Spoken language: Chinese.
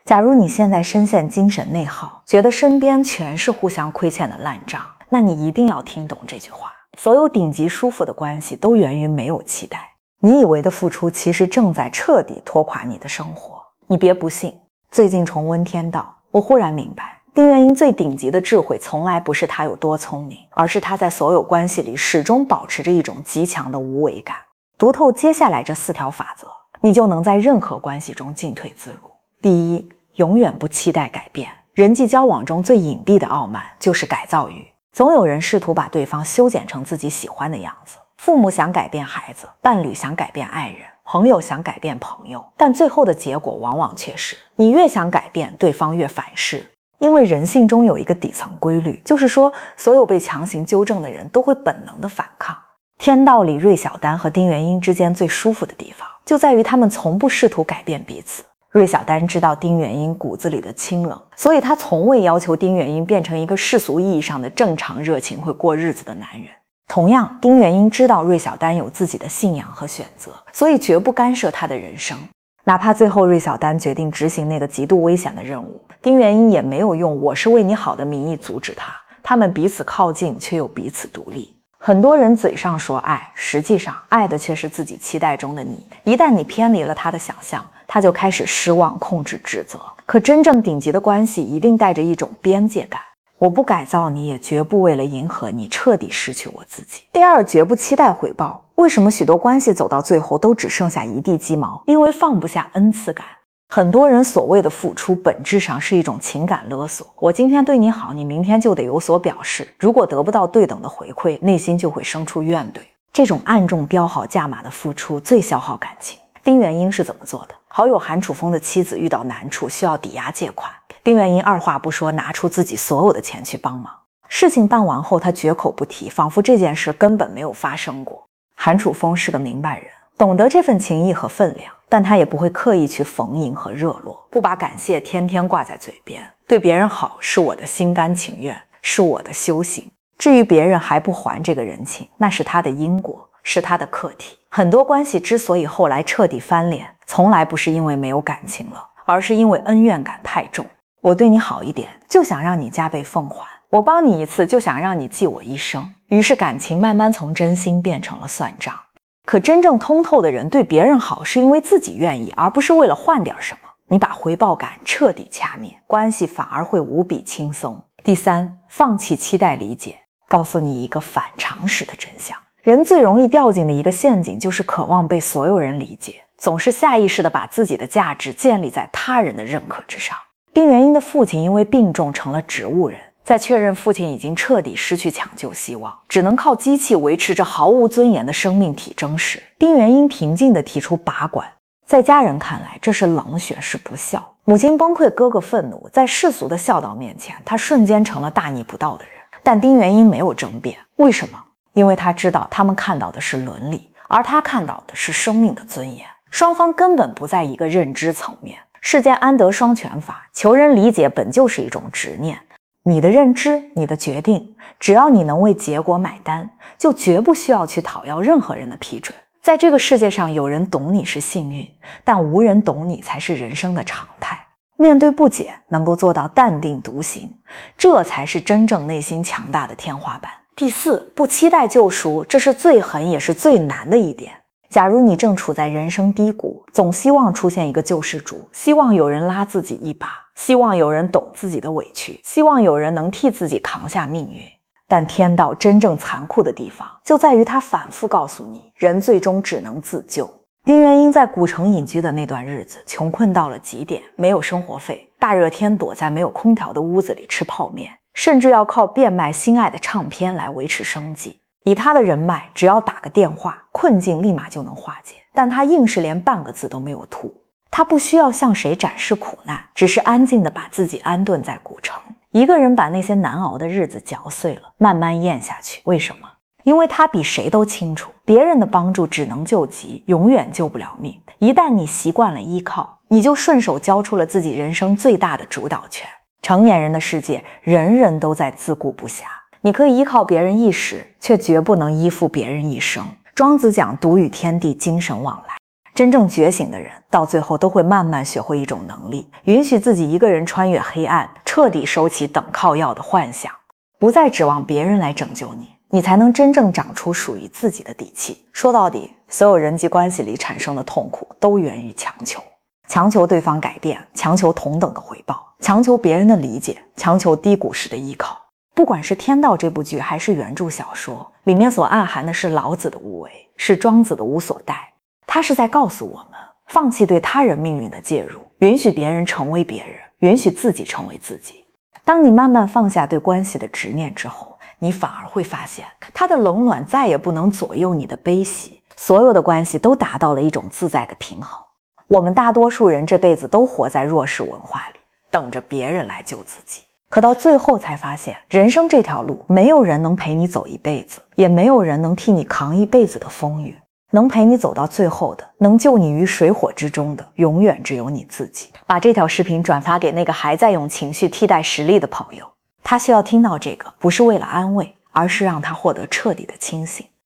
假如你现在深陷精神内耗，觉得身边全是互相亏欠的烂账，那你一定要听懂这句话：所有顶级舒服的关系都源于没有期待。你以为的付出，其实正在彻底拖垮你的生活。你别不信，最近重温《天道》，我忽然明白，丁元英最顶级的智慧，从来不是他有多聪明，而是他在所有关系里始终保持着一种极强的无为感。读透接下来这4条法则，你就能在任何关系中进退自如。第一，永远不期待改变。人际交往中最隐蔽的傲慢就是改造欲，总有人试图把对方修剪成自己喜欢的样子。父母想改变孩子，伴侣想改变爱人，朋友想改变朋友，但最后的结果往往却是你越想改变，对方越反噬。因为人性中有一个底层规律，就是说所有被强行纠正的人都会本能的反抗。天道里芮小丹和丁元英之间最舒服的地方，就在于他们从不试图改变彼此。芮小丹知道丁元英骨子里的清冷，所以他从未要求丁元英变成一个世俗意义上的正常、热情、会过日子的男人。同样，丁元英知道芮小丹有自己的信仰和选择，所以绝不干涉他的人生。哪怕最后芮小丹决定执行那个极度危险的任务，丁元英也没有用我是为你好的名义阻止他，他们彼此靠近，却又彼此独立。很多人嘴上说爱，实际上爱的却是自己期待中的你。一旦你偏离了他的想象，他就开始失望、控制、指责。可真正顶级的关系一定带着一种边界感，我不改造你，也绝不为了迎合你彻底失去我自己。第二，绝不期待回报。为什么许多关系走到最后都只剩下一地鸡毛？因为放不下恩赐感。很多人所谓的付出，本质上是一种情感勒索。我今天对你好，你明天就得有所表示。如果得不到对等的回馈，内心就会生出怨怼。这种暗中标好价码的付出最消耗感情。丁元英是怎么做的？好友韩楚风的妻子遇到难处，需要抵押借款，丁元英二话不说，拿出自己所有的钱去帮忙。事情办完后，他绝口不提，仿佛这件事根本没有发生过。韩楚风是个明白人，懂得这份情谊和分量，但他也不会刻意去逢迎和热络，不把感谢天天挂在嘴边。对别人好是我的心甘情愿，是我的修行。至于别人还不还这个人情，那是他的因果，是他的课题。很多关系之所以后来彻底翻脸，从来不是因为没有感情了，而是因为恩怨感太重。我对你好一点，就想让你加倍奉还；我帮你一次，就想让你记我一生。于是感情慢慢从真心变成了算账。可真正通透的人对别人好，是因为自己愿意，而不是为了换点什么。你把回报感彻底掐灭，关系反而会无比轻松。第三，放弃期待理解。告诉你一个反常识的真相，人最容易掉进的一个陷阱，就是渴望被所有人理解，总是下意识地把自己的价值建立在他人的认可之上。丁元英的父亲因为病重成了植物人，在确认父亲已经彻底失去抢救希望，只能靠机器维持着毫无尊严的生命体征时，丁元英平静地提出拔管。在家人看来，这是冷血，是不孝。母亲崩溃，哥哥愤怒，在世俗的孝道面前，他瞬间成了大逆不道的人。但丁元英没有争辩，为什么？因为他知道他们看到的是伦理，而他看到的是生命的尊严。双方根本不在一个认知层面。世间安得双全法，求人理解本就是一种执念。你的认知，你的决定，只要你能为结果买单，就绝不需要去讨要任何人的批准。在这个世界上，有人懂你是幸运，但无人懂你才是人生的常态。面对不解，能够做到淡定独行，这才是真正内心强大的天花板。第四，不期待救赎，这是最狠也是最难的一点。假如你正处在人生低谷，总希望出现一个救世主，希望有人拉自己一把，希望有人懂自己的委屈，希望有人能替自己扛下命运。但天道真正残酷的地方，就在于他反复告诉你，人最终只能自救。丁元英在古城隐居的那段日子，穷困到了极点，没有生活费，大热天躲在没有空调的屋子里吃泡面，甚至要靠变卖心爱的唱片来维持生计。以他的人脉，只要打个电话，困境立马就能化解，但他硬是连半个字都没有吐。他不需要向谁展示苦难，只是安静地把自己安顿在古城，一个人把那些难熬的日子嚼碎了，慢慢咽下去。为什么？因为他比谁都清楚，别人的帮助只能救急，永远救不了命。一旦你习惯了依靠，你就顺手交出了自己人生最大的主导权。成年人的世界，人人都在自顾不暇，你可以依靠别人一时，却绝不能依附别人一生。庄子讲独与天地精神往来， 真正觉醒的人，到最后都会慢慢学会一种能力，允许自己一个人穿越黑暗，彻底收起等靠要的幻想，不再指望别人来拯救你，你才能真正长出属于自己的底气。说到底，所有人际关系里产生的痛苦都源于强求，强求对方改变，强求同等的回报，强求别人的理解，强求低谷时的依靠。不管是《天道》这部剧还是原著小说，里面所暗含的是老子的无为，是庄子的无所待。他是在告诉我们，放弃对他人命运的介入，允许别人成为别人，允许自己成为自己。当你慢慢放下对关系的执念之后，你反而会发现，他的冷暖再也不能左右你的悲喜，所有的关系都达到了一种自在的平衡。我们大多数人这辈子都活在弱势文化里，等着别人来救自己。可到最后才发现，人生这条路，没有人能陪你走一辈子，也没有人能替你扛一辈子的风雨。能陪你走到最后的，能救你于水火之中的，永远只有你自己。把这条视频转发给那个还在用情绪替代实力的朋友，他需要听到这个，不是为了安慰，而是让他获得彻底的清醒。